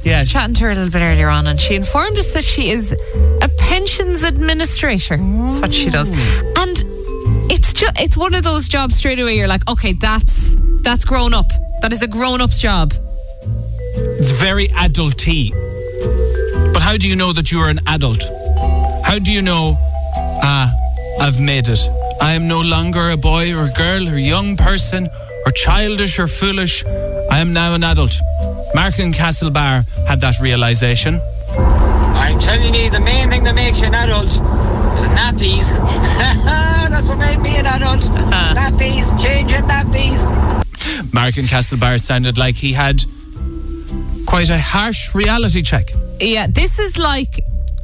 Yes. chatting to her a little bit earlier on, and she informed us that she is a pensions administrator. That's what she does. And it's one of those jobs straight away you're like, okay, that's grown up. That is a grown-up's job. It's very adult-y. But how do you know that you are an adult? How do you know, I've made it? I am no longer a boy or a girl or a young person or childish or foolish. I am now an adult. Mark in Castlebar had that realisation. I'm telling you, the main thing that makes you an adult is nappies. That's what made me an adult. Nappies, changing nappies. Mark in Castlebar sounded like he had quite a harsh reality check. Yeah, this is like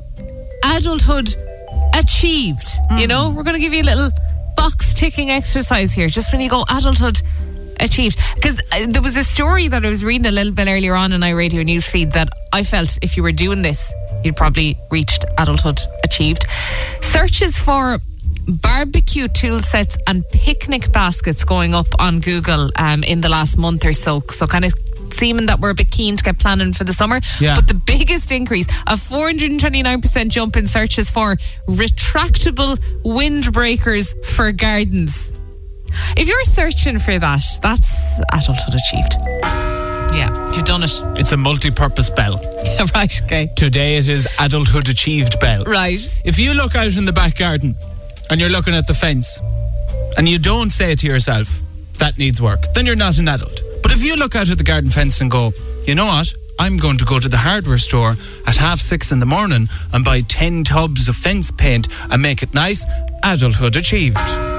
adulthood achieved. You know, we're going to give you a little box ticking exercise here, just when you go adulthood achieved. Because there was a story that I was reading a little bit earlier on in iRadio Newsfeed that I felt if you were doing this, you'd probably reached adulthood achieved. Searches for barbecue tool sets and picnic baskets going up on Google in the last month or so. So kind of seeming that we're a bit keen to get planning for the summer. Yeah. But the biggest increase, a 429% jump in searches for retractable windbreakers for gardens. If you're searching for that, that's adulthood achieved. Yeah, you've done it. It's a multi-purpose bell. Right, okay. Today it is adulthood achieved bell. Right. If you look out in the back garden and you're looking at the fence and you don't say to yourself, that needs work, then you're not an adult. But if you look out at the garden fence and go, you know what, I'm going to go to the hardware store at 6:30 in the morning and buy 10 tubs of fence paint and make it nice, adulthood achieved.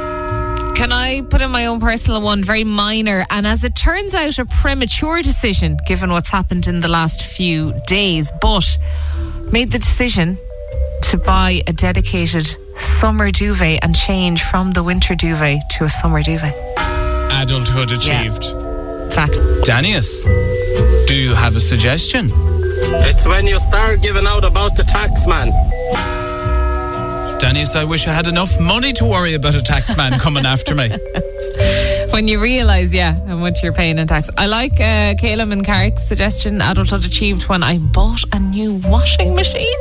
Can I put in my own personal one, very minor, and as it turns out a premature decision given what's happened in the last few days, but made the decision to buy a dedicated summer duvet and change from the winter duvet to a summer duvet. Adulthood achieved. Fact. Danius, do you have a suggestion? It's when you start giving out about the tax man. Danius, I wish I had enough money to worry about a tax man coming after me. When you realise, how much you're paying in tax. I like Caleb and Carrick's suggestion, adulthood achieved, when I bought a new washing machine.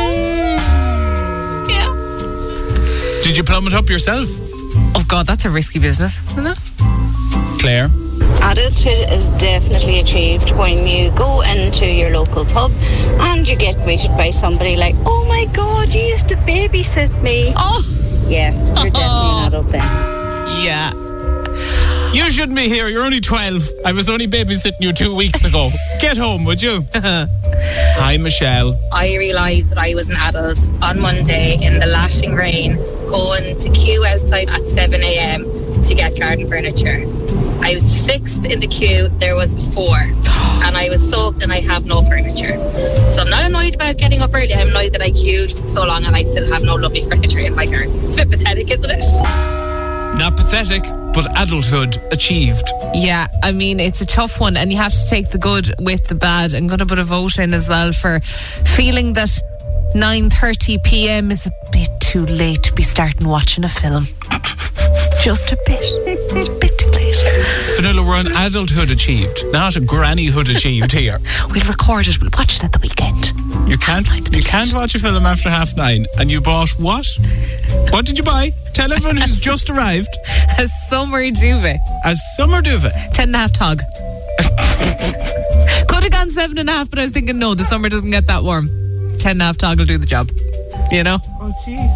Yeah. Did you plumb it up yourself? Oh God, that's a risky business, isn't it? Claire? Adulthood is definitely achieved when you go into your local pub and you get greeted by somebody like, oh my God, you used to babysit me. Oh! Yeah, you're definitely an adult then. Yeah. You shouldn't be here, you're only 12. I was only babysitting you 2 weeks ago. Get home, would you? Hi, Michelle. I realised that I was an adult on Monday in the lashing rain, going to queue outside at 7 a.m. to get garden furniture. I was sixth in the queue, there was 4, and I was soaked and I have no furniture. So I'm not annoyed about getting up early, I'm annoyed that I queued for so long and I still have no lovely furniture in my garden. It's a bit pathetic, isn't it? Not pathetic, but adulthood achieved. Yeah, I mean, it's a tough one, and you have to take the good with the bad. I'm going to put a vote in as well for feeling that 9:30 p.m. is a bit too late to be starting watching a film. Just a bit. It's a bit too late. Vanilla, we're on adulthood achieved, not a grannyhood achieved here. We'll record it, we'll watch it at the weekend. You can't watch a film after 9:30. And you bought what? What did you buy? Tell everyone who's just arrived. A summer duvet. A summer duvet. 10.5 tog. Could have gone 7.5, but I was thinking, no, the summer doesn't get that warm. 10.5 tog will do the job. You know? Oh, jeez.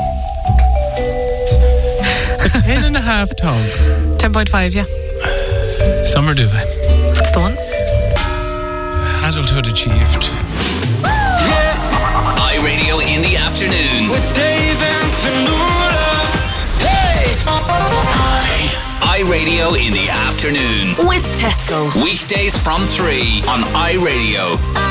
A 10.5 tog. 10.5, yeah. Summer duvet. That's the one. Adulthood achieved. iRadio in the afternoon. With Dave and Tanula. Hey! iRadio in the afternoon. With Tesco. Weekdays from 3 on iRadio.